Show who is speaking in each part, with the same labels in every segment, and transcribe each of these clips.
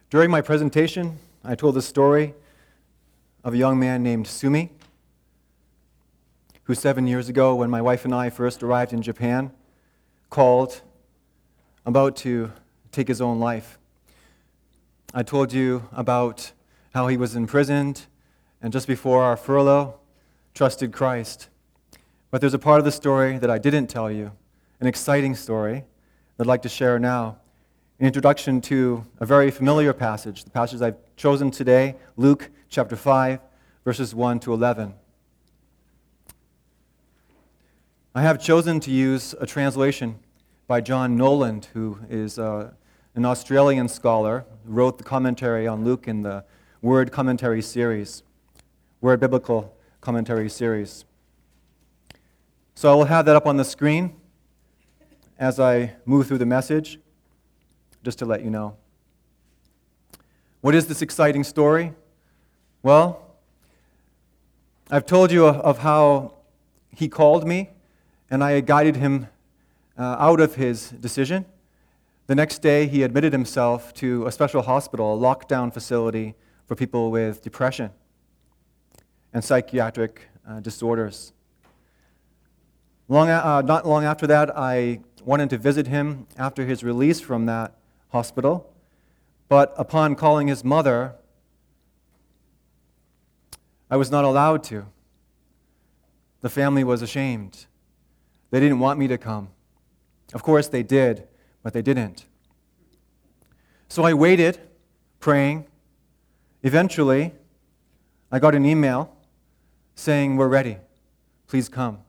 Speaker 1: During my presentation, I told the story of a young man named Sumi, who 7 years ago, when my wife and I first arrived in Japan, called about to take his own life. I told you about how he was imprisoned and just before our furlough, trusted Christ. But there's a part of the story that I didn't tell you, an exciting story that I'd like to share now. An introduction to a very familiar passage, the passage I've chosen today, Luke chapter 5, verses 1 to 11. I have chosen to use a translation by John Noland, who is an Australian scholar, who wrote the commentary on Luke in the Word Commentary series, Word Biblical Commentary series. So I will have that up on the screen as I move through the message, just to let you know. What is this exciting story? Well, I've told you of how he called me, and I guided him out of his decision. The next day, he admitted himself to a special hospital, a lockdown facility for people with depression and psychiatric disorders. Not long after that, I wanted to visit him after his release from that hospital, but upon calling his mother, I was not allowed to. The family was ashamed. They didn't want me to come. Of course they did, but they didn't. So I waited, praying. Eventually, I got an email saying, "We're ready. Please come."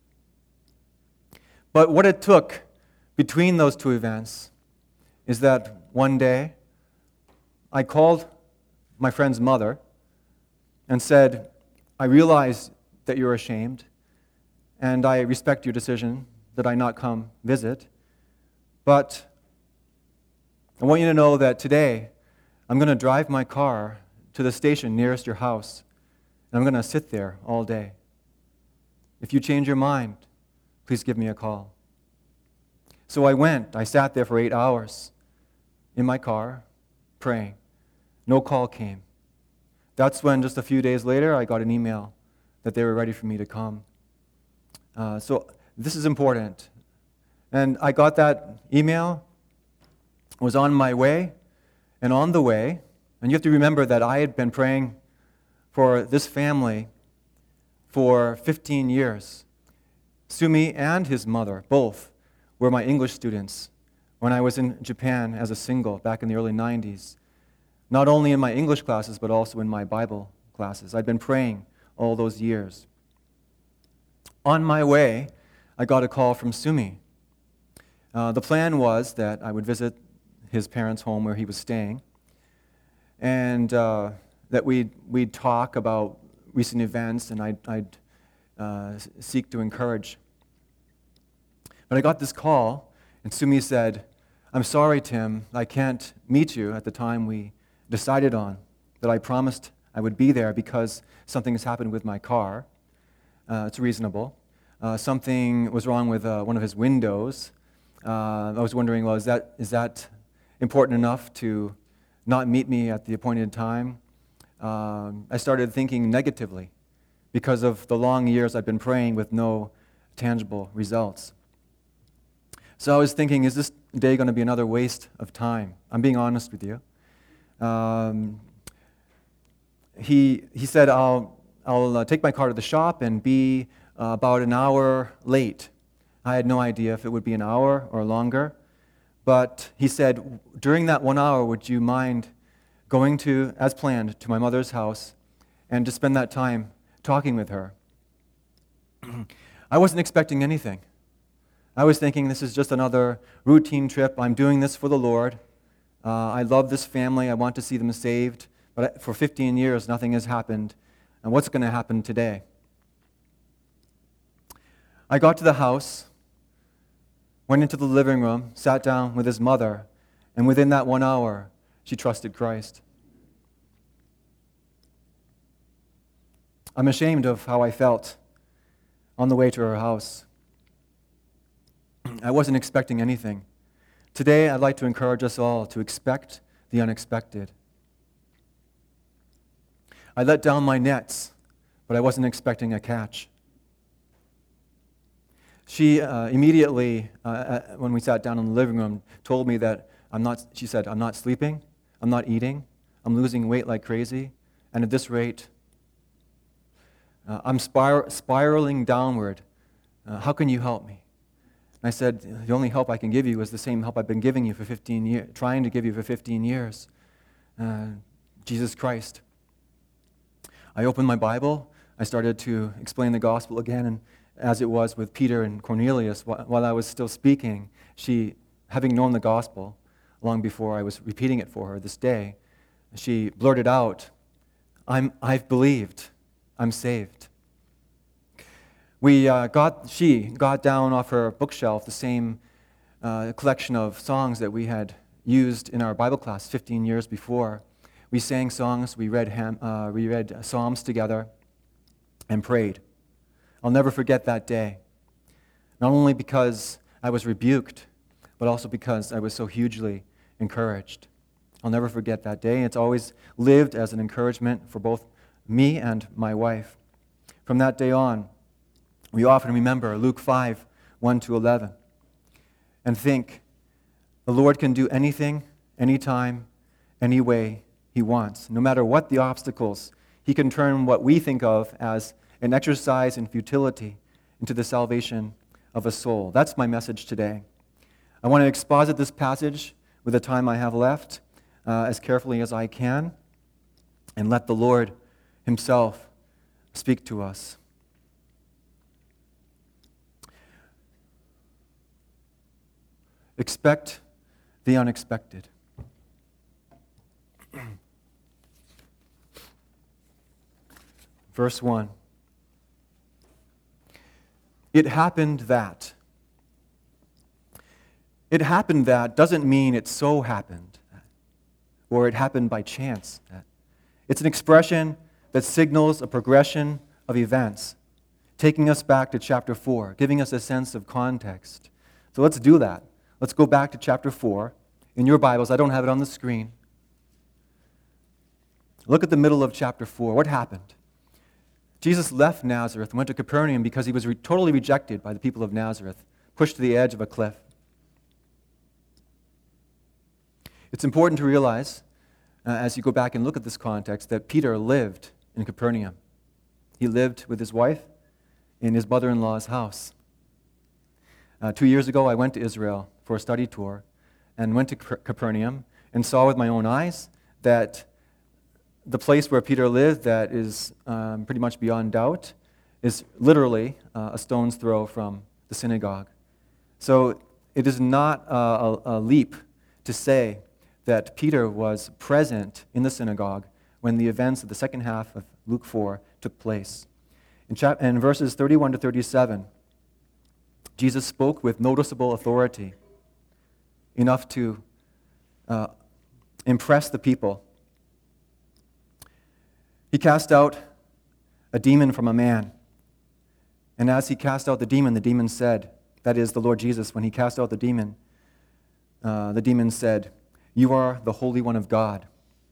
Speaker 1: But what it took between those two events is that one day I called my friend's mother and said, "I realize that you're ashamed, and I respect your decision that I not come visit, but I want you to know that today I'm going to drive my car to the station nearest your house, and I'm going to sit there all day. If you change your mind, please give me a call." So I went. I sat there for 8 hours in my car, praying. No call came. That's when, just a few days later, I got an email that they were ready for me to come. So this is important. And I got that email, was on my way, and on the way, and you have to remember that I had been praying for this family for 15 years. Sumi and his mother, both, were my English students when I was in Japan as a single back in the early 90s. Not only in my English classes, but also in my Bible classes. I'd been praying all those years. On my way, I got a call from Sumi. The plan was that I would visit his parents' home where he was staying, and that we'd talk about recent events, and I'd seek to encourage. But I got this call, and Sumi said, "I'm sorry, Tim, I can't meet you at the time we decided on, that I promised I would be there because something has happened with my car." It's reasonable. Something was wrong with one of his windows. I was wondering, well, is that important enough to not meet me at the appointed time? I started thinking negatively because of the long years I've been praying with no tangible results. So I was thinking, is this day going to be another waste of time? I'm being honest with you. He said, I'll take my car to the shop and be about an hour late. I had no idea if it would be an hour or longer. But he said, during that 1 hour, would you mind going to, as planned, to my mother's house and to spend that time talking with her? I wasn't expecting anything. I was thinking this is just another routine trip. I'm doing this for the Lord. I love this family. I want to see them saved. But for 15 years, nothing has happened. And what's going to happen today? I got to the house, went into the living room, sat down with his mother, and within that 1 hour, she trusted Christ. I'm ashamed of how I felt on the way to her house. I wasn't expecting anything. Today, I'd like to encourage us all to expect the unexpected. I let down my nets, but I wasn't expecting a catch. She immediately, when we sat down in the living room, told me that she said, I'm not sleeping, I'm not eating, I'm losing weight like crazy, and at this rate, I'm spiraling downward. How can you help me? And I said, the only help I can give you is the same help I've been giving you for 15 years, trying to give you for 15 years. Jesus Christ. I opened my Bible, I started to explain the gospel again, and as it was with Peter and Cornelius, while I was still speaking, she, having known the gospel long before I was repeating it for her this day, she blurted out, I've believed, I'm saved. She got down off her bookshelf the same collection of songs that we had used in our Bible class 15 years before. We sang songs, we read Psalms together, and prayed. I'll never forget that day, not only because I was rebuked, but also because I was so hugely encouraged. I'll never forget that day. It's always lived as an encouragement for both me and my wife. From that day on, we often remember Luke 5, 1-11, and think, the Lord can do anything, anytime, any way He wants. No matter what the obstacles, He can turn what we think of as an exercise in futility into the salvation of a soul. That's my message today. I want to exposit this passage with the time I have left as carefully as I can, and let the Lord Himself speak to us. Expect the unexpected. Verse 1. It happened that. It happened that doesn't mean it so happened, or it happened by chance. It's an expression that signals a progression of events, taking us back to chapter 4, giving us a sense of context. So let's do that. Let's go back to chapter 4. In your Bibles, I don't have it on the screen. Look at the middle of chapter 4. What happened? Jesus left Nazareth and went to Capernaum because he was totally rejected by the people of Nazareth, pushed to the edge of a cliff. It's important to realize, as you go back and look at this context, that Peter lived in Capernaum. He lived with his wife in his mother-in-law's house. 2 years ago, I went to Israel for a study tour and went to Capernaum and saw with my own eyes that the place where Peter lived, that is pretty much beyond doubt, is literally a stone's throw from the synagogue. So it is not a leap to say that Peter was present in the synagogue when the events of the second half of Luke 4 took place. In verses 31 to 37, Jesus spoke with noticeable authority, enough to impress the people. He cast out a demon from a man. And as he cast out the demon said, that is, the Lord Jesus, when he cast out the demon said, "You are the Holy One of God."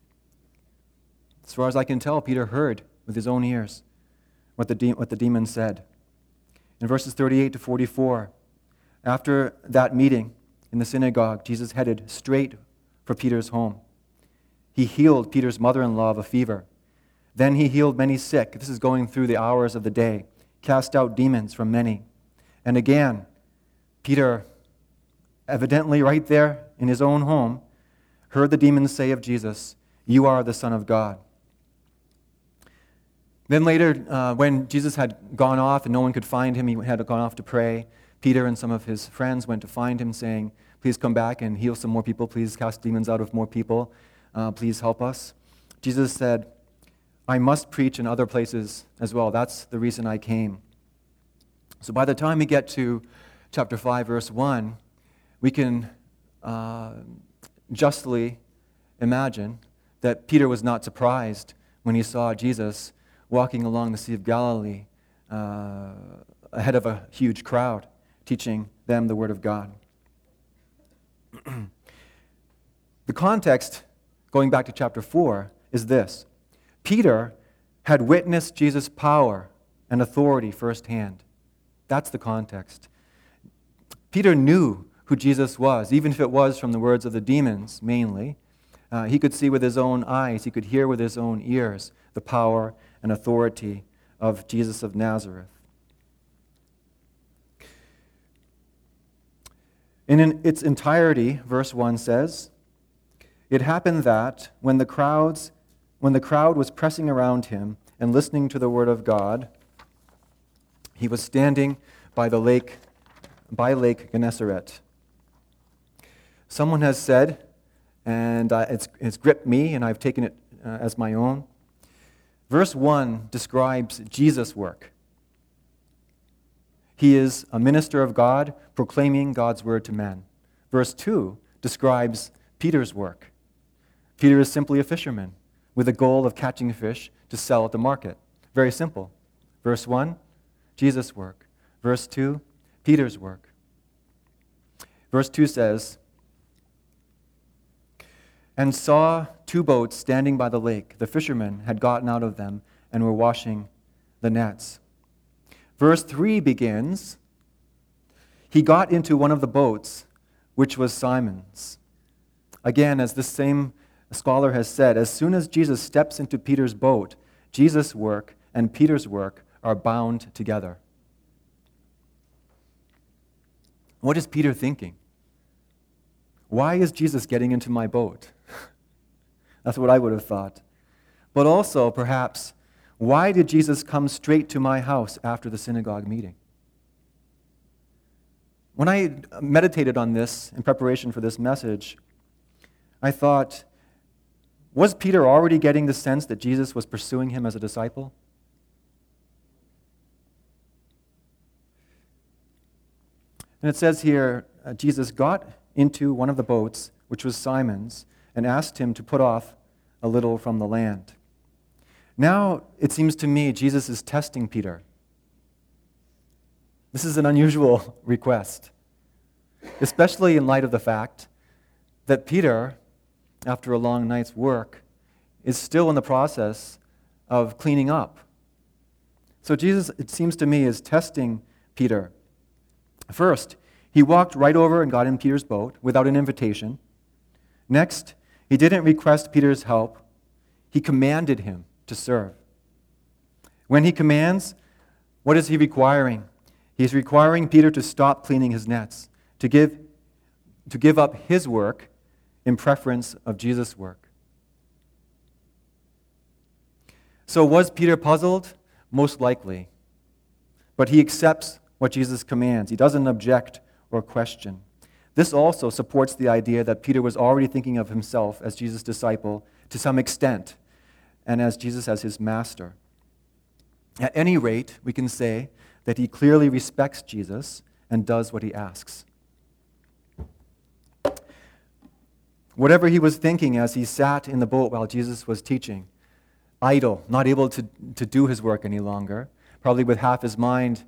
Speaker 1: As far as I can tell, Peter heard with his own ears what the demon said. In verses 38 to 44, after that meeting in the synagogue, Jesus headed straight for Peter's home. He healed Peter's mother-in-law of a fever. Then he healed many sick. This is going through the hours of the day. Cast out demons from many. And again, Peter, evidently right there in his own home, heard the demons say of Jesus, "You are the Son of God." Then later, when Jesus had gone off and no one could find him, he had gone off to pray. Peter and some of his friends went to find him, saying, "Please come back and heal some more people. Please cast demons out of more people. Please help us." Jesus said, "I must preach in other places as well. That's the reason I came." So by the time we get to chapter 5, verse 1, we can justly imagine that Peter was not surprised when he saw Jesus walking along the Sea of Galilee ahead of a huge crowd, teaching them the Word of God. The context going back to chapter 4, is this. Peter had witnessed Jesus' power and authority firsthand. That's the context. Peter knew who Jesus was, even if it was from the words of the demons, mainly. He could see with his own eyes, he could hear with his own ears the power and authority of Jesus of Nazareth. In its entirety, verse 1 says, "It happened that when the crowd was pressing around him and listening to the word of God, he was standing by Lake Gennesaret." Someone has said, and it's gripped me, and I've taken it as my own. Verse 1 describes Jesus' work. He is a minister of God, proclaiming God's word to men. Verse 2 describes Peter's work. Peter is simply a fisherman with the goal of catching fish to sell at the market. Very simple. Verse 1, Jesus' work. Verse 2, Peter's work. Verse 2 says, "And saw 2 boats standing by the lake. The fishermen had gotten out of them and were washing the nets." Verse 3 begins, "He got into one of the boats, which was Simon's." Again, as this same scholar has said, as soon as Jesus steps into Peter's boat, Jesus' work and Peter's work are bound together. What is Peter thinking? Why is Jesus getting into my boat? That's what I would have thought. But also, perhaps, why did Jesus come straight to my house after the synagogue meeting? When I meditated on this in preparation for this message, I thought, was Peter already getting the sense that Jesus was pursuing him as a disciple? And it says here, Jesus got into one of the boats, which was Simon's, and asked him to put off a little from the land. Now, it seems to me, Jesus is testing Peter. This is an unusual request, especially in light of the fact that Peter, after a long night's work, is still in the process of cleaning up. So Jesus, it seems to me, is testing Peter. First, he walked right over and got in Peter's boat without an invitation. Next, he didn't request Peter's help. He commanded him to serve. When he commands, what is he requiring? He's requiring Peter to stop cleaning his nets, to give up his work in preference of Jesus' work. So was Peter puzzled? Most likely. But he accepts what Jesus commands. He doesn't object or question. This also supports the idea that Peter was already thinking of himself as Jesus' disciple to some extent, and as Jesus as his master. At any rate, we can say that he clearly respects Jesus and does what he asks. Whatever he was thinking as he sat in the boat while Jesus was teaching, idle, not able to do his work any longer, probably with half his mind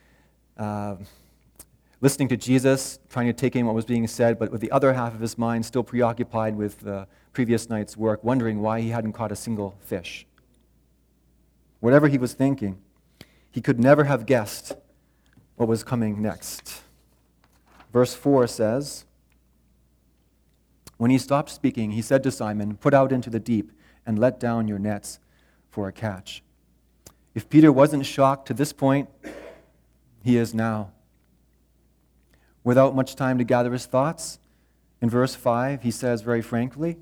Speaker 1: listening to Jesus, trying to take in what was being said, but with the other half of his mind still preoccupied with the previous night's work, wondering why he hadn't caught a single fish. Whatever he was thinking, he could never have guessed what was coming next. Verse 4 says, "When he stopped speaking, he said to Simon, 'Put out into the deep and let down your nets for a catch.'" If Peter wasn't shocked to this point, he is now. Without much time to gather his thoughts, in verse 5, he says very frankly,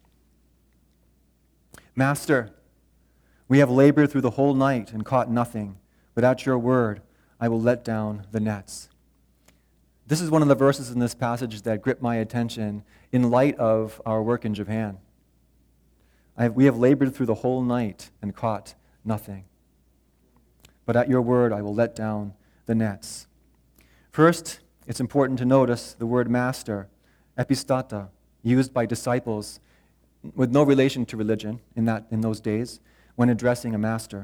Speaker 1: "Master, we have labored through the whole night and caught nothing, but at your word I will let down the nets." This is one of the verses in this passage that gripped my attention in light of our work in Japan. We have labored through the whole night and caught nothing, but at your word I will let down the nets. First, it's important to notice the word master, epistata, used by disciples with no relation to religion in those days when addressing a master.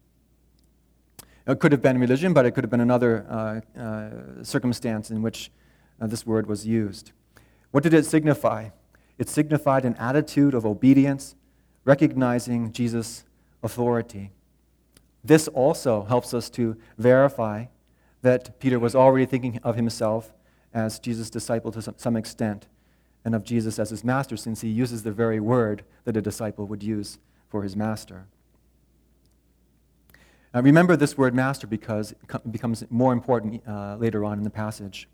Speaker 1: It could have been religion, but it could have been another circumstance in which this word was used. What did it signify? It signified an attitude of obedience, recognizing Jesus' authority. This also helps us to verify that Peter was already thinking of himself as Jesus' disciple to some extent, and of Jesus as his master, since he uses the very word that a disciple would use for his master. Now remember this word master because it becomes more important later on in the passage.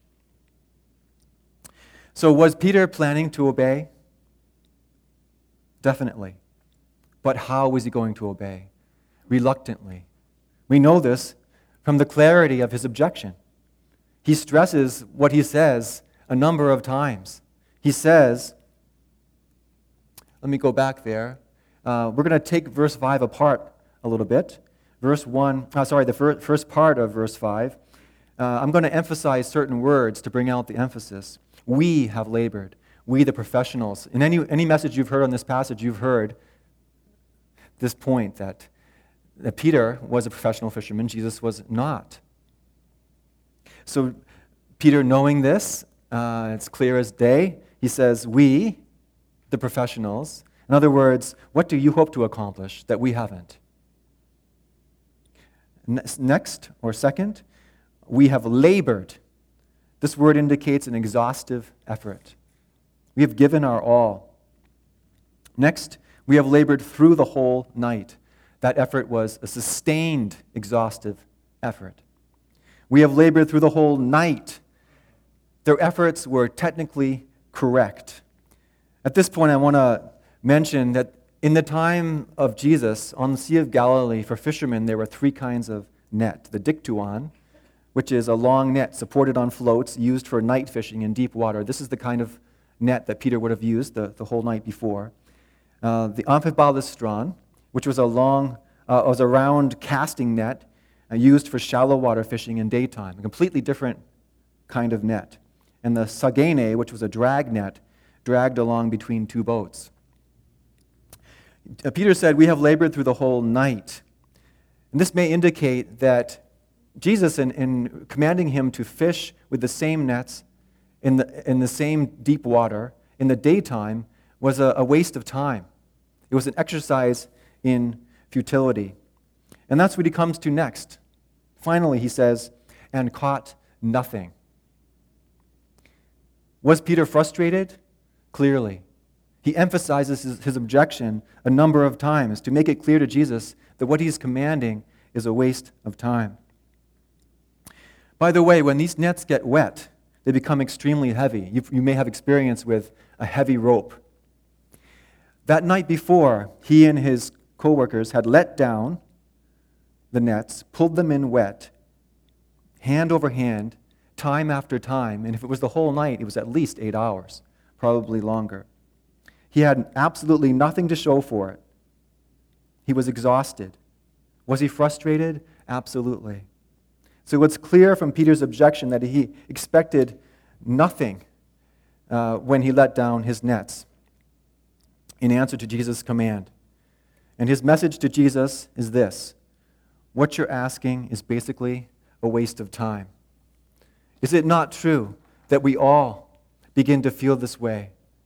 Speaker 1: So was Peter planning to obey? Definitely. But how was he going to obey? Reluctantly. We know this from the clarity of his objection. He stresses what he says a number of times. He says, let me go back there. We're going to take verse 5 apart a little bit. The first part of verse 5. I'm going to emphasize certain words to bring out the emphasis. We have labored. We, the professionals. In any message you've heard on this passage, you've heard this point that Peter was a professional fisherman, Jesus was not. So Peter, knowing this, it's clear as day, he says, we, the professionals. In other words, what do you hope to accomplish that we haven't? Next, or second, we have labored. This word indicates an exhaustive effort. We have given our all. Next, we have labored through the whole night. That effort was a sustained, exhaustive effort. We have labored through the whole night. Their efforts were technically correct. At this point, I want to mention that in the time of Jesus, on the Sea of Galilee, for fishermen, there were three kinds of net. The diktuon, which is a long net supported on floats used for night fishing in deep water. This is the kind of net that Peter would have used the whole night before. The amphiballistron, which was a round casting net used for shallow water fishing in daytime, a completely different kind of net. And the sagene, which was a drag net, dragged along between two boats. Peter said, we have labored through the whole night. And this may indicate that Jesus, in commanding him to fish with the same nets in the same deep water in the daytime, was a waste of time. It was an exercise in futility. And that's what he comes to next. Finally, he says, and caught nothing. Was Peter frustrated? Clearly. He emphasizes his objection a number of times to make it clear to Jesus that what he's commanding is a waste of time. By the way, when these nets get wet, they become extremely heavy. You may have experience with a heavy rope. That night before, he and his co-workers had let down the nets, pulled them in wet, hand over hand, time after time, and if it was the whole night, it was at least 8 hours, probably longer. He had absolutely nothing to show for it. He was exhausted. Was he frustrated? Absolutely. So it's clear from Peter's objection that he expected nothing when he let down his nets in answer to Jesus' command. And his message to Jesus is this: what you're asking is basically a waste of time. Is it not true that we all begin to feel this way?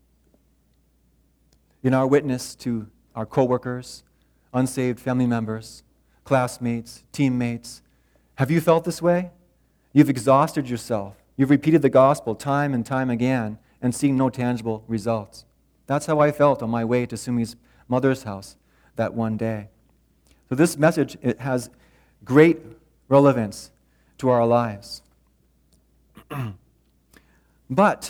Speaker 1: In our witness to our coworkers, unsaved family members, classmates, teammates, have you felt this way? You've exhausted yourself. You've repeated the gospel time and time again and seen no tangible results. That's how I felt on my way to Sumi's mother's house that one day. So this message, it has great relevance to our lives. But,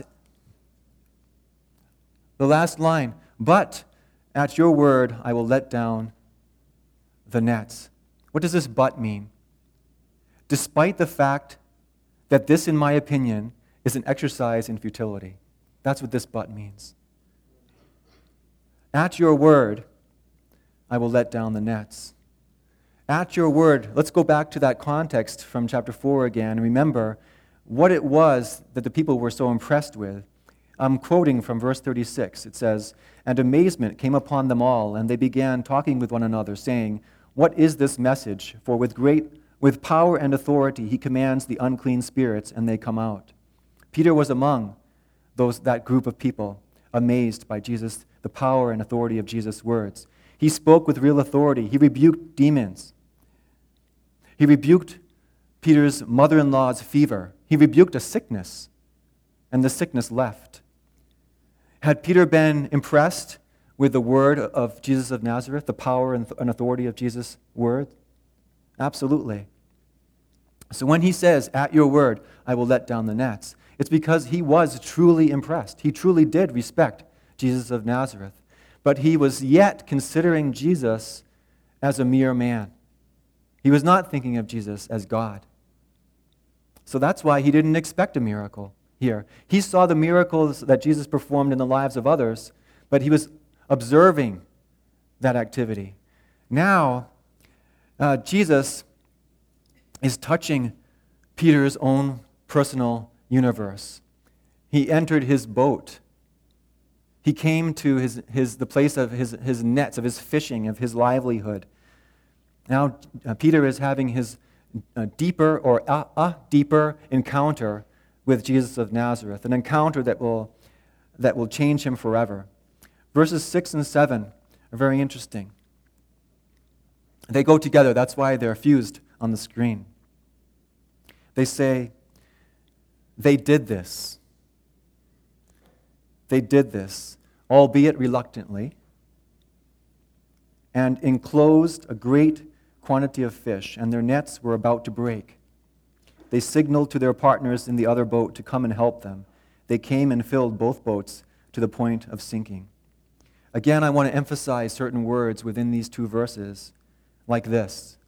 Speaker 1: the last line, but at your word I will let down the nets. What does this but mean? Despite the fact that this, in my opinion, is an exercise in futility. That's what this but means. At your word, I will let down the nets. At your word, let's go back to that context from chapter 4 again and remember what it was that the people were so impressed with. I'm quoting from verse 36. It says, and amazement came upon them all, and they began talking with one another, saying, what is this message? For with power and authority he commands the unclean spirits, and they come out. Peter was among that group of people, amazed by Jesus, the power and authority of Jesus' words. He spoke with real authority. He rebuked demons. He rebuked Peter's mother-in-law's fever. He rebuked a sickness, and the sickness left. Had Peter been impressed with the word of Jesus of Nazareth, the power and authority of Jesus' word? Absolutely. So when he says, "At your word, I will let down the nets," it's because he was truly impressed. He truly did respect Jesus of Nazareth. But he was yet considering Jesus as a mere man. He was not thinking of Jesus as God. So that's why he didn't expect a miracle here. He saw the miracles that Jesus performed in the lives of others, but he was observing that activity. Now, Jesus is touching Peter's own personal universe. He entered his boat. He came to the place of his nets, of his fishing, of his livelihood. Now, Peter is having his deeper encounter with Jesus of Nazareth, an encounter that will change him forever. Verses 6 and 7 are very interesting. They go together. That's why they're fused on the screen. They say, "They did this. They did this, albeit reluctantly, and enclosed a great quantity of fish, and their nets were about to break. They signaled to their partners in the other boat to come and help them. They came and filled both boats to the point of sinking." Again, I want to emphasize certain words within these two verses like this.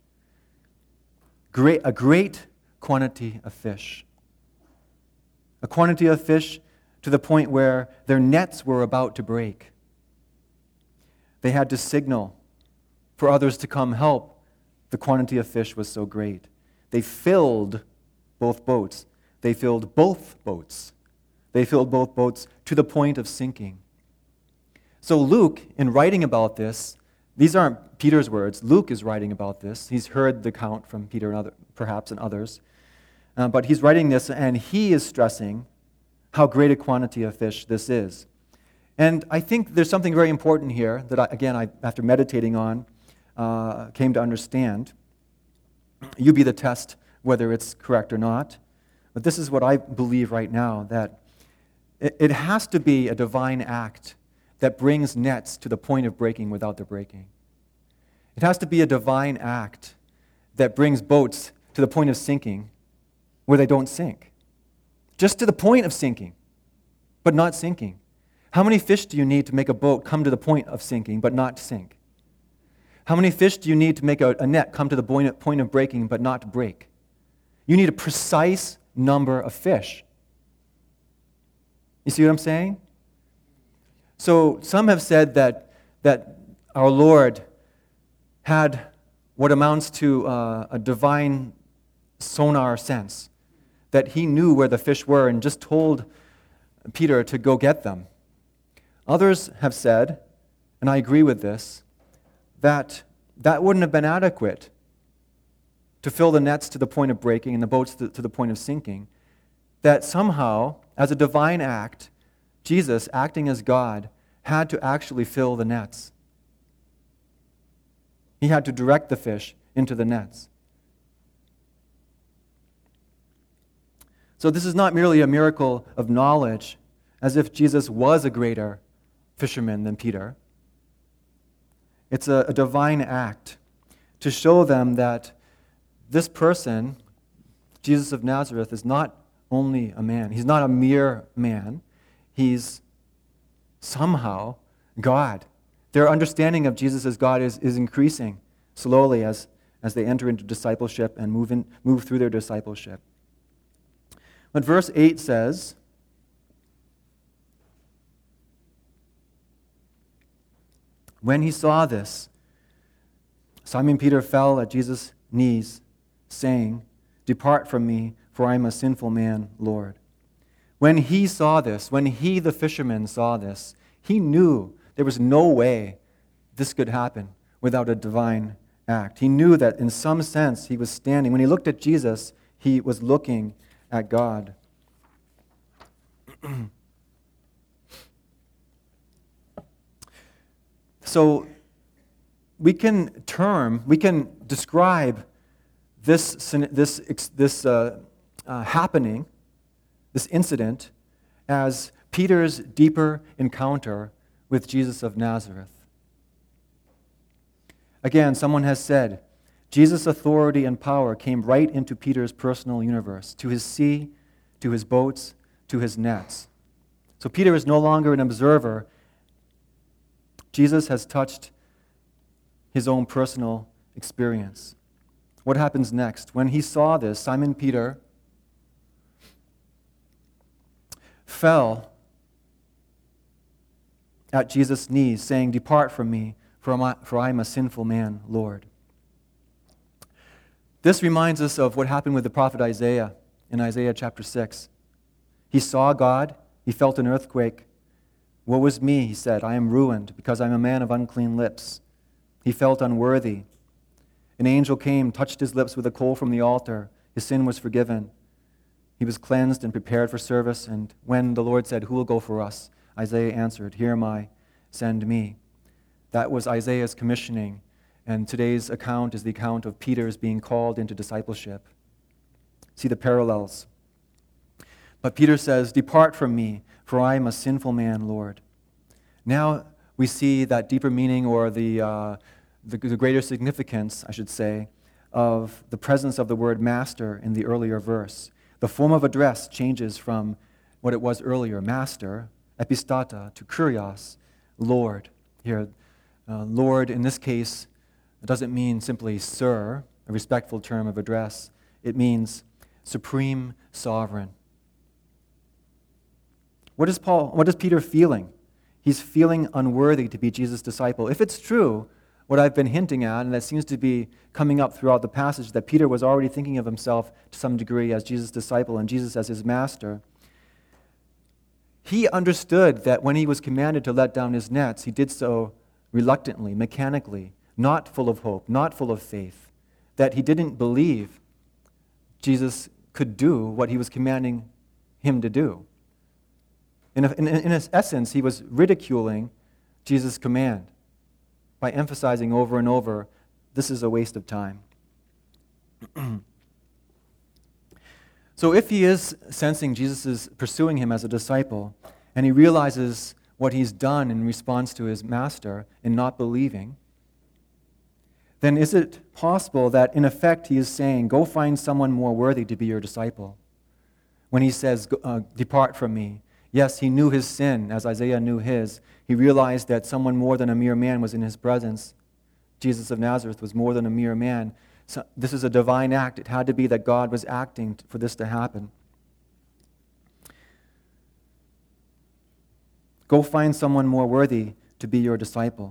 Speaker 1: A great quantity of fish. A quantity of fish to the point where their nets were about to break. They had to signal for others to come help. The quantity of fish was so great. They filled both boats. They filled both boats. They filled both boats to the point of sinking. So Luke, in writing about this, these aren't Peter's words. Luke is writing about this. He's heard the account from Peter and perhaps and others. But he's writing this, and he is stressing how great a quantity of fish this is. And I think there's something very important here that, I, after meditating on, came to understand. You be the test whether it's correct or not. But this is what I believe right now, that it has to be a divine act that brings nets to the point of breaking without the breaking. It has to be a divine act that brings boats to the point of sinking where they don't sink. Just to the point of sinking, but not sinking. How many fish do you need to make a boat come to the point of sinking, but not sink? How many fish do you need to make a net come to the point of breaking, but not break? You need a precise number of fish. You see what I'm saying? So some have said that our Lord had what amounts to a divine sonar sense, that he knew where the fish were and just told Peter to go get them. Others have said, and I agree with this, that wouldn't have been adequate to fill the nets to the point of breaking and the boats to the point of sinking, that somehow, as a divine act, Jesus, acting as God, had to actually fill the nets. He had to direct the fish into the nets. So this is not merely a miracle of knowledge, as if Jesus was a greater fisherman than Peter. It's a divine act to show them that this person, Jesus of Nazareth, is not only a man. He's not a mere man. He's somehow God. Their understanding of Jesus as God is increasing slowly as they enter into discipleship and move through their discipleship. But verse 8 says, "When he saw this, Simon Peter fell at Jesus' knees, saying, 'Depart from me, for I am a sinful man, Lord.'" When he saw this, when he, the fisherman, saw this, he knew there was no way this could happen without a divine act. He knew that in some sense he was standing. When he looked at Jesus, he was looking at God. So we can describe this happening, this incident, as Peter's deeper encounter with Jesus of Nazareth. Again, someone has said, Jesus' authority and power came right into Peter's personal universe, to his sea, to his boats, to his nets. So Peter is no longer an observer. Jesus has touched his own personal experience. What happens next? When he saw this, Simon Peter fell at Jesus' knees, saying, "Depart from me, for I am a sinful man, Lord." This reminds us of what happened with the prophet Isaiah in Isaiah chapter 6. He saw God, he felt an earthquake. "Woe is me," he said, "I am ruined, because I am a man of unclean lips." He felt unworthy. An angel came, touched his lips with a coal from the altar. His sin was forgiven. He was cleansed and prepared for service. And when the Lord said, "Who will go for us?" Isaiah answered, "Here am I, send me." That was Isaiah's commissioning. And today's account is the account of Peter's being called into discipleship. See the parallels. But Peter says, "Depart from me, for I am a sinful man, Lord." Now we see that deeper meaning, or the greater significance, I should say, of the presence of the word master in the earlier verse. The form of address changes from what it was earlier, master, epistata, to kurios, Lord. Here, Lord in this case doesn't mean simply sir, a respectful term of address. It means supreme sovereign. What is Peter feeling? He's feeling unworthy to be Jesus' disciple. If it's true, what I've been hinting at, and that seems to be coming up throughout the passage, that Peter was already thinking of himself to some degree as Jesus' disciple and Jesus as his master, he understood that when he was commanded to let down his nets, he did so reluctantly, mechanically, not full of hope, not full of faith, that he didn't believe Jesus could do what he was commanding him to do. In essence, he was ridiculing Jesus' command by emphasizing over and over, this is a waste of time. So if he is sensing Jesus is pursuing him as a disciple, and he realizes what he's done in response to his master in not believing, then is it possible that in effect he is saying, go find someone more worthy to be your disciple? When he says, depart from me. Yes, he knew his sin as Isaiah knew his. He realized that someone more than a mere man was in his presence. Jesus of Nazareth was more than a mere man. So this is a divine act. It had to be that God was acting for this to happen. Go find someone more worthy to be your disciple.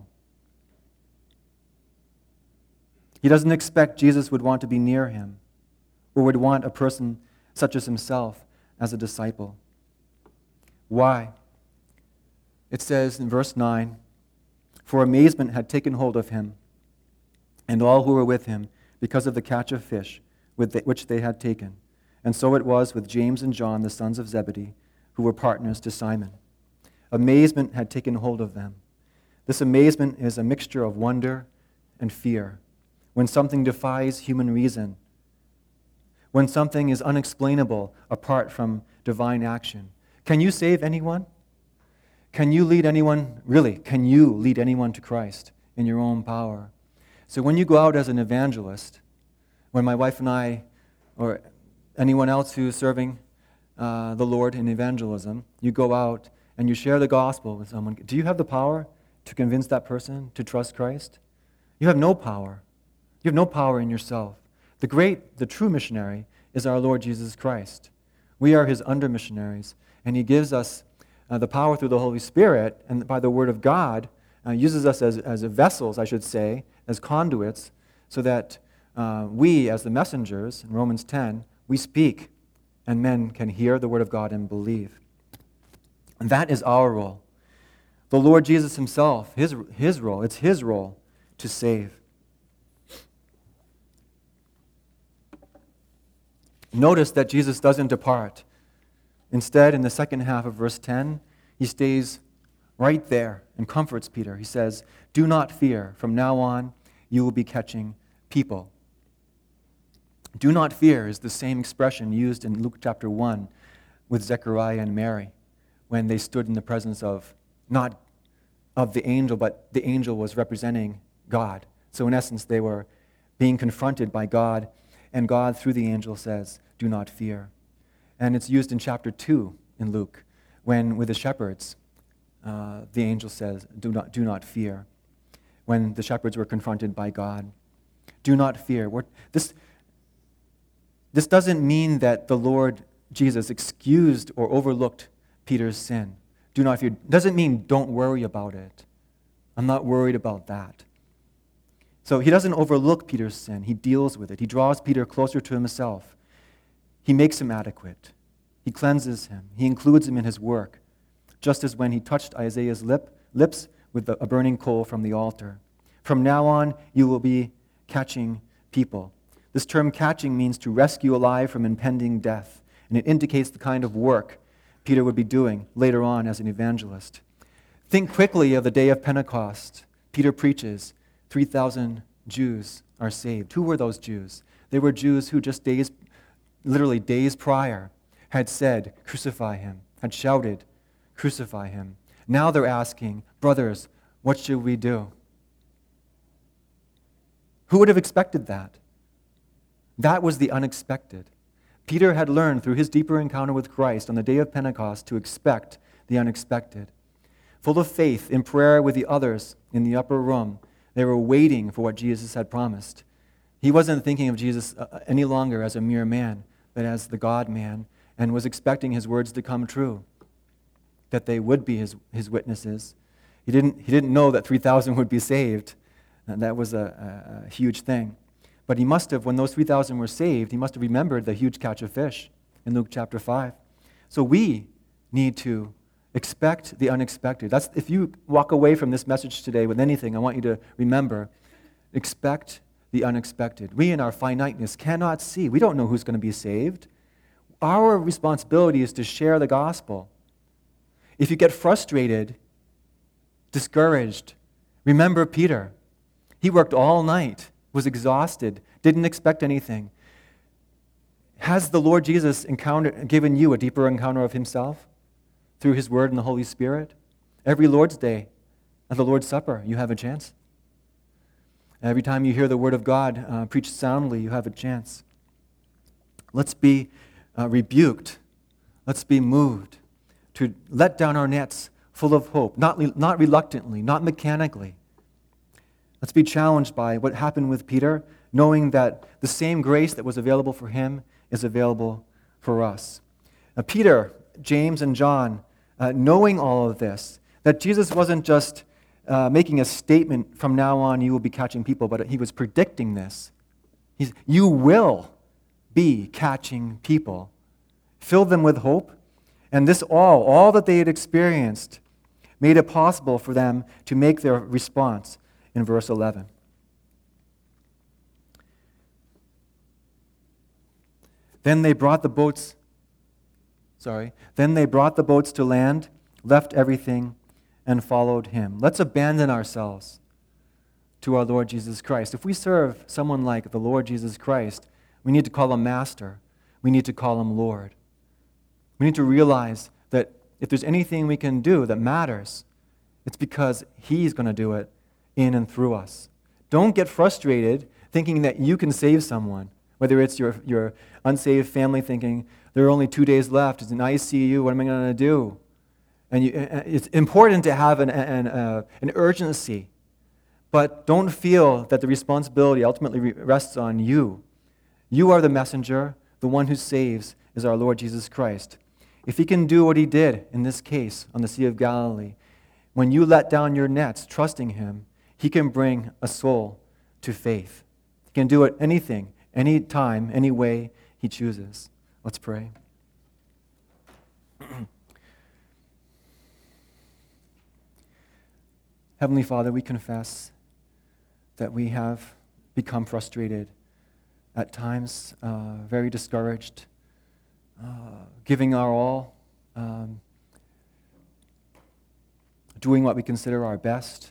Speaker 1: He doesn't expect Jesus would want to be near him or would want a person such as himself as a disciple. Why? It says in verse 9, for amazement had taken hold of him and all who were with him because of the catch of fish which they had taken. And so it was with James and John, the sons of Zebedee, who were partners to Simon. Amazement had taken hold of them. This amazement is a mixture of wonder and fear. When something defies human reason, when something is unexplainable apart from divine action. Can you save anyone? Can you lead anyone, really, can you lead anyone to Christ in your own power? So when you go out as an evangelist, when my wife and I, or anyone else who's serving the Lord in evangelism, you go out and you share the gospel with someone, do you have the power to convince that person to trust Christ? You have no power. You have no power in yourself. The true missionary is our Lord Jesus Christ. We are his under-missionaries, and he gives us the power through the Holy Spirit and by the Word of God, uses us as vessels, I should say, as conduits, so that we, as the messengers, in Romans 10, we speak, and men can hear the Word of God and believe. And that is our role. The Lord Jesus himself, his role, it's his role to save. Notice that Jesus doesn't depart. Instead, in the second half of verse 10, he stays right there and comforts Peter. He says, "Do not fear. From now on, you will be catching people." Do not fear is the same expression used in Luke chapter 1 with Zechariah and Mary when they stood in the presence of, not of the angel, but the angel was representing God. So in essence, they were being confronted by God, and God, through the angel, says, "Do not fear." And it's used in chapter 2 in Luke, when with the shepherds, the angel says, do not fear, when the shepherds were confronted by God. Do not fear. This doesn't mean that the Lord Jesus excused or overlooked Peter's sin. Do not fear. Doesn't mean don't worry about it. I'm not worried about that. So he doesn't overlook Peter's sin. He deals with it. He draws Peter closer to himself. He makes him adequate. He cleanses him. He includes him in his work, just as when he touched Isaiah's lips with a burning coal from the altar. From now on, you will be catching people. This term catching means to rescue alive from impending death, and it indicates the kind of work Peter would be doing later on as an evangelist. Think quickly of the day of Pentecost. Peter preaches, 3,000 Jews are saved. Who were those Jews? They were Jews who just literally days prior, had said, "Crucify him," had shouted, "Crucify him." Now they're asking, "Brothers, what should we do?" Who would have expected that? That was the unexpected. Peter had learned through his deeper encounter with Christ on the day of Pentecost to expect the unexpected. Full of faith in prayer with the others in the upper room, they were waiting for what Jesus had promised. He wasn't thinking of Jesus any longer as a mere man, but as the God-man, and was expecting his words to come true, that they would be his witnesses. He didn't know that 3,000 would be saved, and that was a huge thing. But he must have, when those 3,000 were saved, he must have remembered the huge catch of fish in Luke chapter 5. So we need to expect the unexpected. If you walk away from this message today with anything, I want you to remember, expect the unexpected. We in our finiteness cannot see. We don't know who's going to be saved. Our responsibility is to share the gospel. If you get frustrated, discouraged, remember Peter. He worked all night, was exhausted, didn't expect anything. Has the Lord Jesus given you a deeper encounter of himself through his word and the Holy Spirit? Every Lord's Day, at the Lord's Supper, you have a chance. Every time you hear the word of God preached soundly, you have a chance. Let's be rebuked. Let's be moved to let down our nets full of hope, not reluctantly, not mechanically. Let's be challenged by what happened with Peter, knowing that the same grace that was available for him is available for us. Peter, James, and John, knowing all of this, that Jesus wasn't just making a statement, "From now on you will be catching people," but he was predicting this. You will be catching people. Fill them with hope. And this all that they had experienced, made it possible for them to make their response in verse 11. Then they brought the boats to land, left everything, and followed him. Let's abandon ourselves to our Lord Jesus Christ. If we serve someone like the Lord Jesus Christ, we need to call him Master. We need to call him Lord. We need to realize that if there's anything we can do that matters, it's because he's going to do it in and through us. Don't get frustrated thinking that you can save someone, whether it's your unsaved family thinking, there are only 2 days left, it's an ICU, what am I going to do? And it's important to have an urgency, but don't feel that the responsibility ultimately rests on you. You are the messenger. The one who saves is our Lord Jesus Christ. If he can do what he did in this case on the Sea of Galilee, when you let down your nets, trusting him, he can bring a soul to faith. He can do it anything, any time, any way he chooses. Let's pray. Heavenly Father, we confess that we have become frustrated, at times very discouraged, giving our all, doing what we consider our best,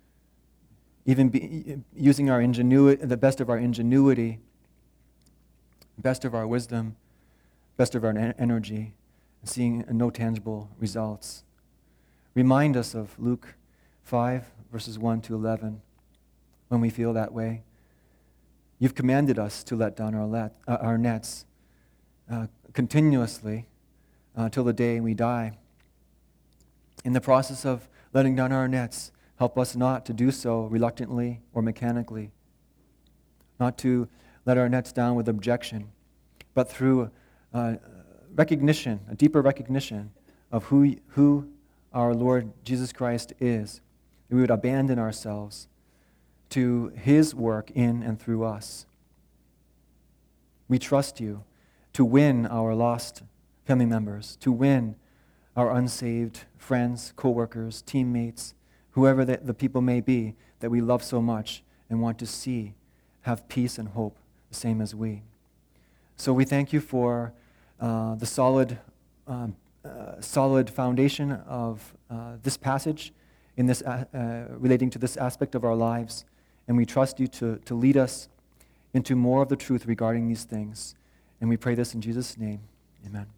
Speaker 1: even using our ingenuity, the best of our ingenuity, best of our wisdom, best of our energy, and seeing no tangible results. Remind us of Luke 5, verses 1 to 11, when we feel that way. You've commanded us to let down our nets continuously till the day we die. In the process of letting down our nets, help us not to do so reluctantly or mechanically, not to let our nets down with objection, but through recognition, a deeper recognition of who our Lord Jesus Christ is. That we would abandon ourselves to His work in and through us. We trust You to win our lost family members, to win our unsaved friends, co-workers, teammates, whoever the people may be that we love so much and want to see have peace and hope the same as we. So we thank You for the solid foundation of this passage in this relating to this aspect of our lives, and we trust You to lead us into more of the truth regarding these things. And we pray this in Jesus' name. Amen.